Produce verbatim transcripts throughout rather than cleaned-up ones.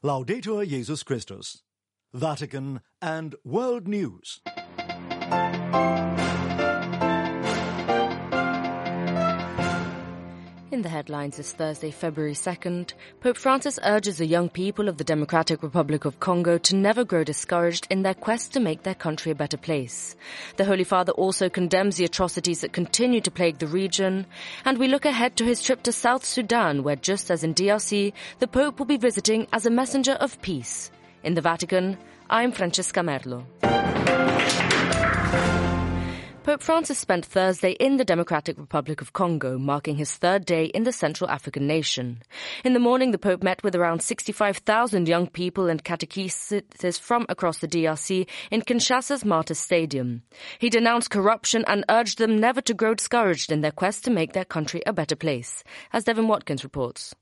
Laudetur Jesus Christus. Vatican and World News. In the headlines this Thursday, February second, Pope Francis urges the young people of the Democratic Republic of Congo to never grow discouraged in their quest to make their country a better place. The Holy Father also condemns the atrocities that continue to plague the region, and we look ahead to his trip to South Sudan, where just as in D R C, the Pope will be visiting as a messenger of peace. In the Vatican, I'm Francesca Merlo. Pope Francis spent Thursday in the Democratic Republic of Congo, marking his third day in the Central African nation. In the morning, the Pope met with around sixty-five thousand young people and catechists from across the D R C in Kinshasa's Martyrs Stadium. He denounced corruption and urged them never to grow discouraged in their quest to make their country a better place, as Devin Watkins reports.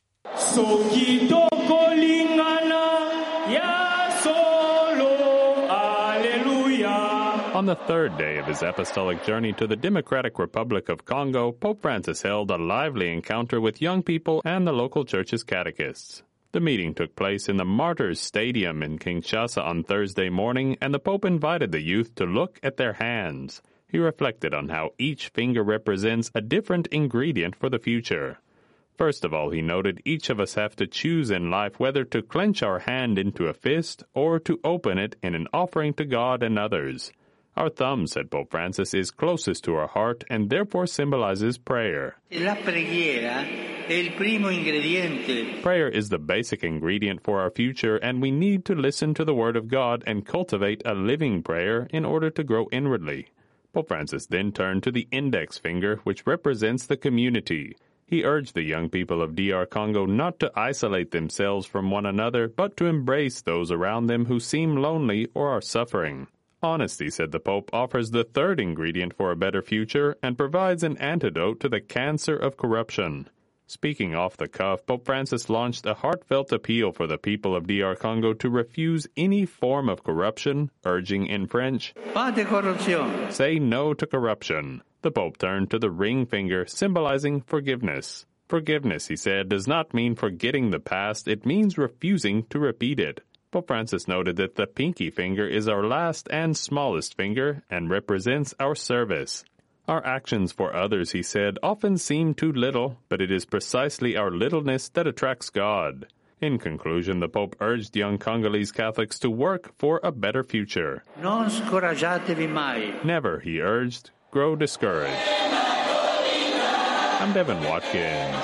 On the third day of his apostolic journey to the Democratic Republic of Congo, Pope Francis held a lively encounter with young people and the local church's catechists. The meeting took place in the Martyrs Stadium in Kinshasa on Thursday morning, and the Pope invited the youth to look at their hands. He reflected on how each finger represents a different ingredient for the future. First of all, he noted each of us have to choose in life whether to clench our hand into a fist or to open it in an offering to God and others. Our thumb, said Pope Francis, is closest to our heart and therefore symbolizes prayer. La preghiera è il primo ingrediente. Prayer is the basic ingredient for our future, and we need to listen to the Word of God and cultivate a living prayer in order to grow inwardly. Pope Francis then turned to the index finger, which represents the community. He urged the young people of D R Congo not to isolate themselves from one another, but to embrace those around them who seem lonely or are suffering. Honesty, said the Pope, offers the third ingredient for a better future and provides an antidote to the cancer of corruption. Speaking off the cuff, Pope Francis launched a heartfelt appeal for the people of D R Congo to refuse any form of corruption, urging in French, Pas de corruption. Say no to corruption. The Pope turned to the ring finger, symbolizing forgiveness. Forgiveness, he said, does not mean forgetting the past, it means refusing to repeat it. Pope Francis noted that the pinky finger is our last and smallest finger and represents our service. Our actions for others, he said, often seem too little, but it is precisely our littleness that attracts God. In conclusion, the Pope urged young Congolese Catholics to work for a better future. Non scoraggiatevi mai. Never, he urged, grow discouraged. I'm Devin Watkins.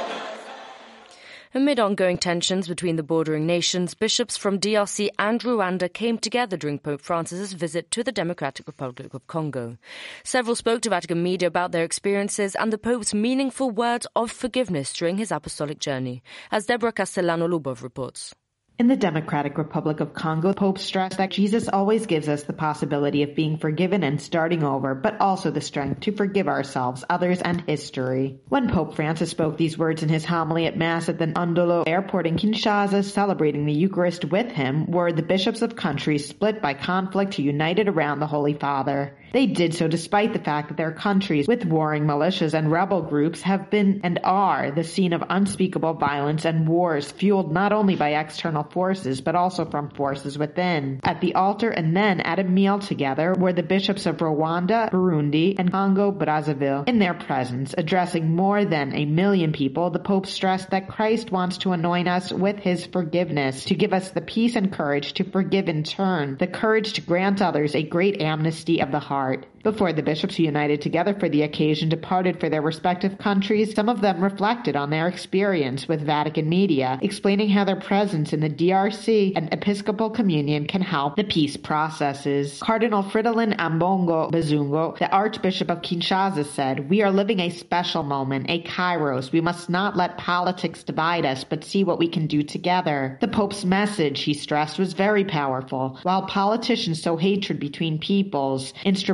Amid ongoing tensions between the bordering nations, bishops from D R C and Rwanda came together during Pope Francis's visit to the Democratic Republic of Congo. Several spoke to Vatican media about their experiences and the Pope's meaningful words of forgiveness during his apostolic journey, as Deborah Castellano-Lubov reports. In the Democratic Republic of Congo, Pope stressed that Jesus always gives us the possibility of being forgiven and starting over, but also the strength to forgive ourselves, others, and history. When Pope Francis spoke these words in his homily at Mass at the Ndolo airport in Kinshasa, celebrating the Eucharist with him, were the bishops of countries split by conflict who united around the Holy Father. They did so despite the fact that their countries, with warring militias and rebel groups, have been and are the scene of unspeakable violence and wars fueled not only by external forces, but also from forces within. At the altar and then at a meal together were the bishops of Rwanda, Burundi, and Congo-Brazzaville. In their presence, addressing more than a million people, the Pope stressed that Christ wants to anoint us with his forgiveness, to give us the peace and courage to forgive in turn, the courage to grant others a great amnesty of the heart. Before the bishops who united together for the occasion departed for their respective countries, some of them reflected on their experience with Vatican media, explaining how their presence in the D R C and Episcopal Communion can help the peace processes. Cardinal Fridolin Ambongo Bazungo, the Archbishop of Kinshasa, said, "We are living a special moment, a kairos. We must not let politics divide us, but see what we can do together." The Pope's message, he stressed, was very powerful. While politicians sow hatred between peoples, instrumentalize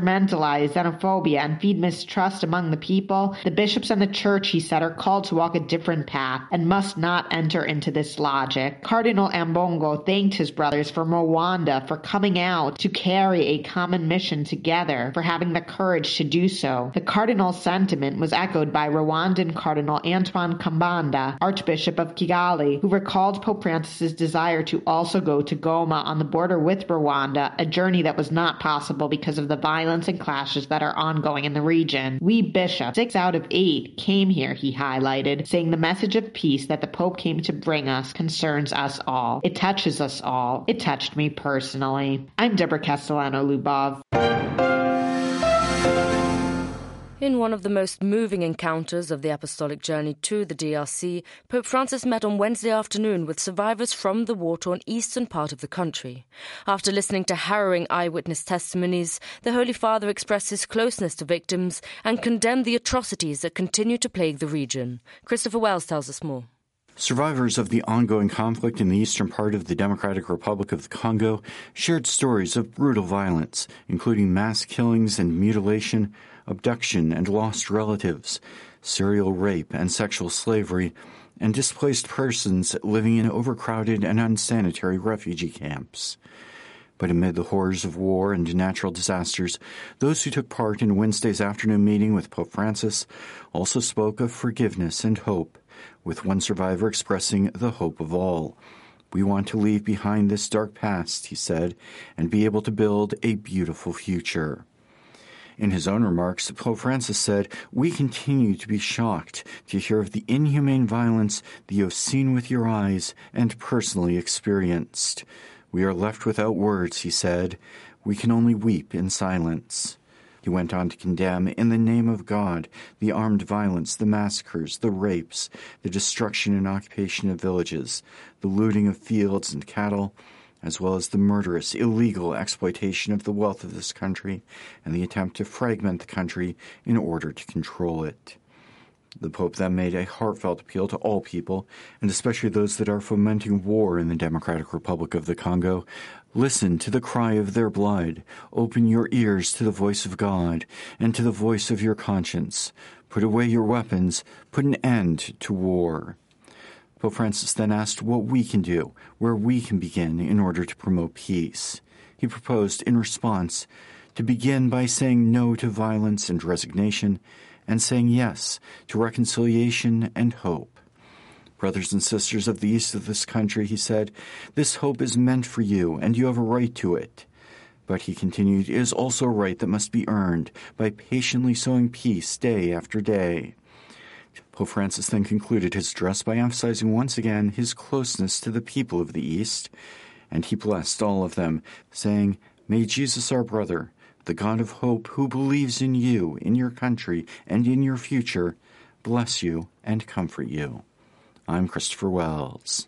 normalize xenophobia and feed mistrust among the people, the bishops and the church, he said, are called to walk a different path and must not enter into this logic. Cardinal Ambongo thanked his brothers from Rwanda for coming out to carry a common mission together, for having the courage to do so. The cardinal's sentiment was echoed by Rwandan Cardinal Antoine Kambanda, Archbishop of Kigali, who recalled Pope Francis's desire to also go to Goma on the border with Rwanda, a journey that was not possible because of the violence and clashes that are ongoing in the region. We bishops, six out of eight, came here, he highlighted, saying the message of peace that the Pope came to bring us concerns us all. It touches us all. It touched me personally. I'm Deborah Castellano-Lubov. In one of the most moving encounters of the apostolic journey to the D R C, Pope Francis met on Wednesday afternoon with survivors from the war-torn eastern part of the country. After listening to harrowing eyewitness testimonies, the Holy Father expressed his closeness to victims and condemned the atrocities that continue to plague the region. Christopher Wells tells us more. Survivors of the ongoing conflict in the eastern part of the Democratic Republic of the Congo shared stories of brutal violence, including mass killings and mutilation, abduction and lost relatives, serial rape and sexual slavery, and displaced persons living in overcrowded and unsanitary refugee camps. But amid the horrors of war and natural disasters, those who took part in Wednesday's afternoon meeting with Pope Francis also spoke of forgiveness and hope, with one survivor expressing the hope of all. "We want to leave behind this dark past," he said, "and be able to build a beautiful future." In his own remarks, Pope Francis said, "We continue to be shocked to hear of the inhumane violence that you have seen with your eyes and personally experienced. We are left without words," he said. "We can only weep in silence." He went on to condemn, in the name of God, the armed violence, the massacres, the rapes, the destruction and occupation of villages, the looting of fields and cattle, as well as the murderous, illegal exploitation of the wealth of this country and the attempt to fragment the country in order to control it. The Pope then made a heartfelt appeal to all people, and especially those that are fomenting war in the Democratic Republic of the Congo. Listen to the cry of their blood. Open your ears to the voice of God and to the voice of your conscience. Put away your weapons. Put an end to war. Pope Francis then asked what we can do, where we can begin in order to promote peace. He proposed, in response, to begin by saying no to violence and resignation, and saying yes to reconciliation and hope. "Brothers and sisters of the east of this country," he said, "this hope is meant for you, and you have a right to it." But, he continued, "it is also a right that must be earned by patiently sowing peace day after day." Pope Francis then concluded his address by emphasizing once again his closeness to the people of the East, and he blessed all of them, saying, "May Jesus our brother, the God of hope, who believes in you, in your country, and in your future, bless you and comfort you." I'm Christopher Wells.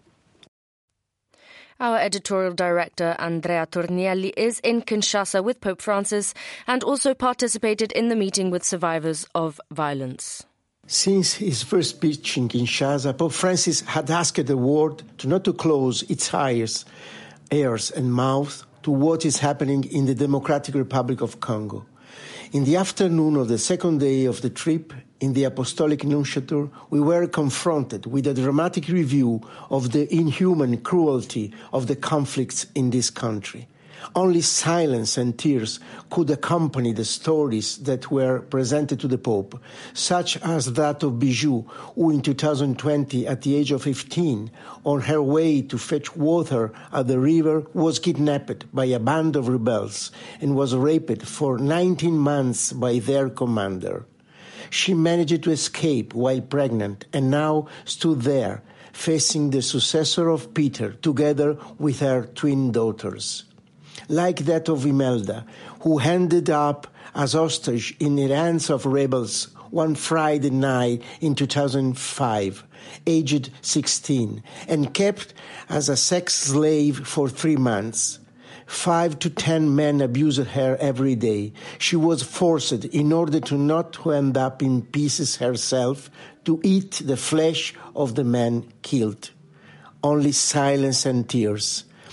Our editorial director, Andrea Tornielli, is in Kinshasa with Pope Francis and also participated in the meeting with survivors of violence. Since his first speech in Kinshasa, Pope Francis had asked the world to not to close its eyes, ears and mouth to what is happening in the Democratic Republic of Congo. In the afternoon of the second day of the trip, in the Apostolic Nunciature, we were confronted with a dramatic review of the inhuman cruelty of the conflicts in this country. Only silence and tears could accompany the stories that were presented to the Pope, such as that of Bijou, who in two thousand twenty, at the age of fifteen, on her way to fetch water at the river, was kidnapped by a band of rebels and was raped for nineteen months by their commander. She managed to escape while pregnant and now stood there, facing the successor of Peter, together with her twin daughters. Like that of Imelda, who ended up as hostage in the hands of rebels one Friday night in two thousand five, aged sixteen, and kept as a sex slave for three months. Five to ten men abused her every day. She was forced, in order to not to end up in pieces herself, to eat the flesh of the men killed. Only silence and tears.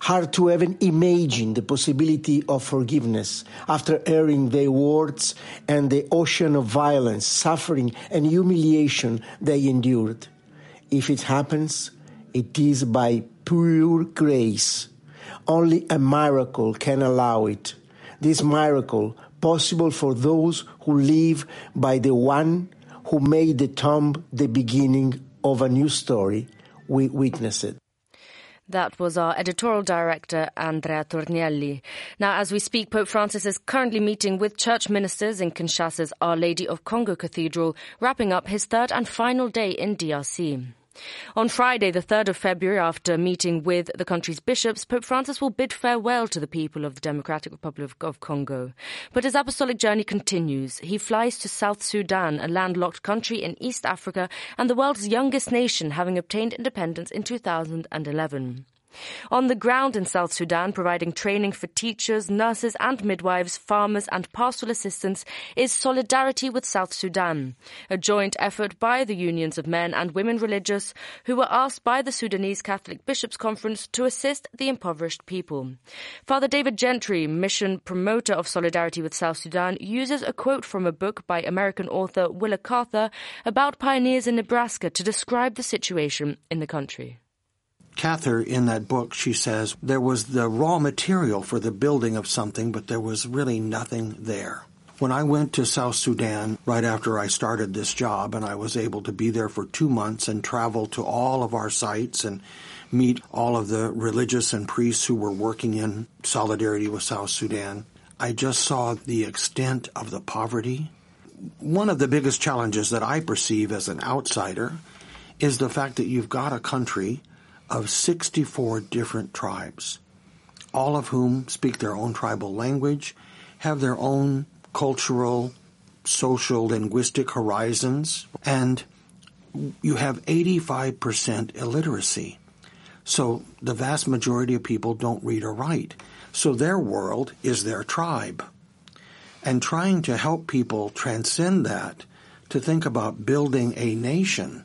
hard to even imagine the possibility of forgiveness after hearing their words and the ocean of violence, suffering, and humiliation they endured. If it happens, it is by pure grace. Only a miracle can allow it. This miracle, possible for those who live by the one who made the tomb the beginning of a new story, we witness it. That was our editorial director, Andrea Tornielli. Now, as we speak, Pope Francis is currently meeting with church ministers in Kinshasa's Our Lady of Congo Cathedral, wrapping up his third and final day in D R C. On Friday, the third of February, after meeting with the country's bishops, Pope Francis will bid farewell to the people of the Democratic Republic of Congo. But his apostolic journey continues. He flies to South Sudan, a landlocked country in East Africa and the world's youngest nation, having obtained independence in two thousand eleven. On the ground in South Sudan, providing training for teachers, nurses and midwives, farmers and pastoral assistants, is Solidarity with South Sudan, a joint effort by the unions of men and women religious who were asked by the Sudanese Catholic Bishops' Conference to assist the impoverished people. Father David Gentry, mission promoter of Solidarity with South Sudan, uses a quote from a book by American author Willa Cather about pioneers in Nebraska to describe the situation in the country. Cather, in that book, she says, there was the raw material for the building of something, but there was really nothing there. When I went to South Sudan right after I started this job, and I was able to be there for two months and travel to all of our sites and meet all of the religious and priests who were working in Solidarity with South Sudan, I just saw the extent of the poverty. One of the biggest challenges that I perceive as an outsider is the fact that you've got a country of sixty-four different tribes, all of whom speak their own tribal language, have their own cultural, social, linguistic horizons, and you have eighty-five percent illiteracy. So the vast majority of people don't read or write. So their world is their tribe. And trying to help people transcend that, to think about building a nation,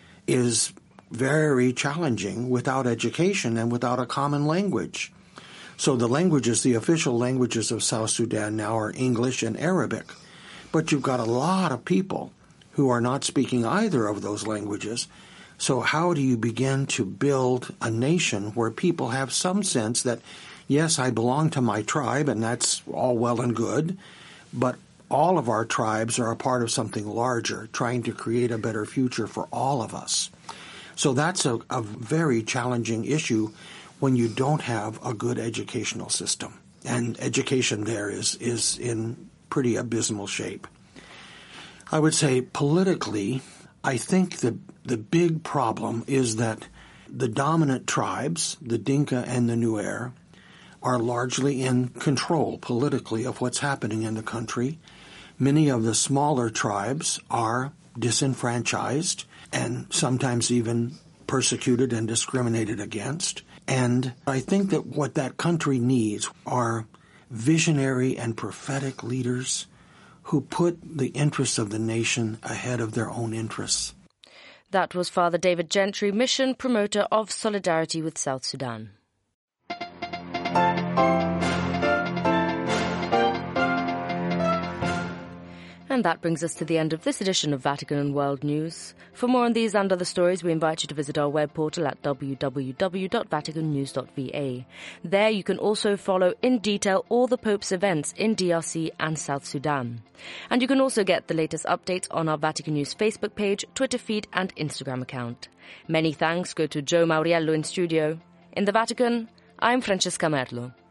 is very challenging without education and without a common language. So the languages, the official languages of South Sudan now are English and Arabic. But you've got a lot of people who are not speaking either of those languages. So how do you begin to build a nation where people have some sense that, yes, I belong to my tribe, and that's all well and good, but all of our tribes are a part of something larger, trying to create a better future for all of us. So that's a, a very challenging issue when you don't have a good educational system. And education there is, is in pretty abysmal shape. I would say politically, I think the, the big problem is that the dominant tribes, the Dinka and the Nuer, are largely in control politically of what's happening in the country. Many of the smaller tribes are disenfranchised and sometimes even persecuted and discriminated against. And I think that what that country needs are visionary and prophetic leaders who put the interests of the nation ahead of their own interests. That was Father David Gentry, mission promoter of Solidarity with South Sudan. And that brings us to the end of this edition of Vatican and World News. For more on these and other stories, we invite you to visit our web portal at w w w dot vatican news dot v a. There you can also follow in detail all the Pope's events in D R C and South Sudan. And you can also get the latest updates on our Vatican News Facebook page, Twitter feed and Instagram account. Many thanks go to Joe Mauriello in studio. In the Vatican, I'm Francesca Merlo.